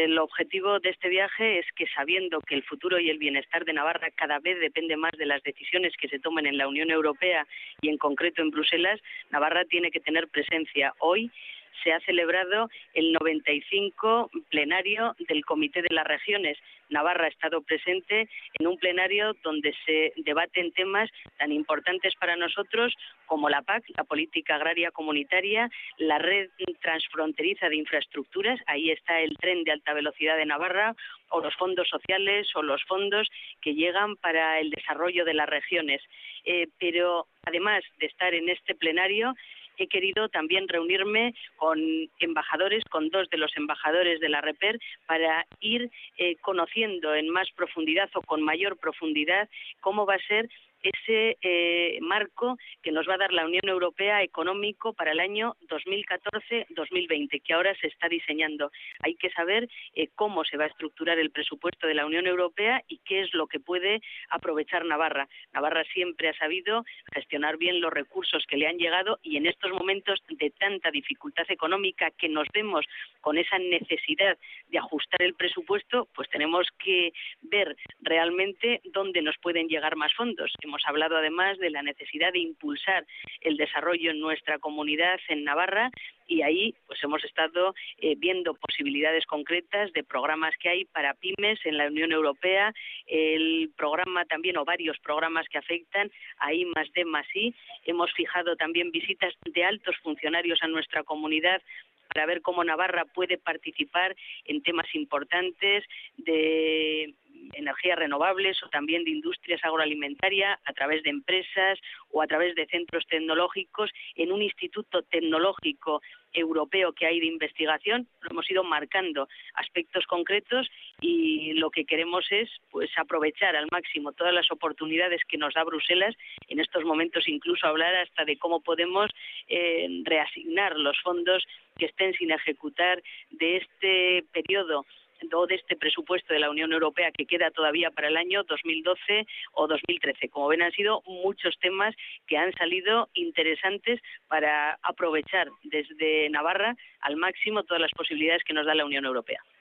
el objetivo de este viaje es que, sabiendo que el futuro y el bienestar de Navarra cada vez depende más de las decisiones que se tomen en la Unión Europea y en concreto en Bruselas, Navarra tiene que tener presencia. Hoy se ha celebrado el 95 plenario del Comité de las Regiones. Navarra ha estado presente en un plenario donde se debaten temas tan importantes para nosotros como la PAC, la Política Agraria Comunitaria, la red transfronteriza de infraestructuras, ahí está el tren de alta velocidad de Navarra, o los fondos sociales o los fondos que llegan para el desarrollo de las regiones. Pero además de estar en este plenario, he querido también reunirme con embajadores, con 2 de los embajadores de la REPER, para ir conociendo en más profundidad o con mayor profundidad cómo va a ser ese marco que nos va a dar la Unión Europea económico para el año 2014-2020, que ahora se está diseñando. Hay que saber cómo se va a estructurar el presupuesto de la Unión Europea y qué es lo que puede aprovechar Navarra. Navarra siempre ha sabido gestionar bien los recursos que le han llegado, y en estos momentos de tanta dificultad económica que nos vemos con esa necesidad de ajustar el presupuesto, pues tenemos que ver realmente dónde nos pueden llegar más fondos. Hemos hablado además de la necesidad de impulsar el desarrollo en nuestra comunidad en Navarra, y ahí pues hemos estado viendo posibilidades concretas de programas que hay para pymes en la Unión Europea, el programa también, o varios programas que afectan a I+D+I. Hemos fijado también visitas de altos funcionarios a nuestra comunidad para ver cómo Navarra puede participar en temas importantes de energías renovables o también de industrias agroalimentarias a través de empresas o a través de centros tecnológicos en un instituto tecnológico europeo que hay de investigación. Lo hemos ido marcando aspectos concretos, y lo que queremos es pues aprovechar al máximo todas las oportunidades que nos da Bruselas. En estos momentos incluso hablar hasta de cómo podemos reasignar los fondos que estén sin ejecutar de este periodo o de este presupuesto de la Unión Europea que queda todavía para el año 2012 o 2013. Como ven, han sido muchos temas que han salido interesantes para aprovechar desde Navarra al máximo todas las posibilidades que nos da la Unión Europea.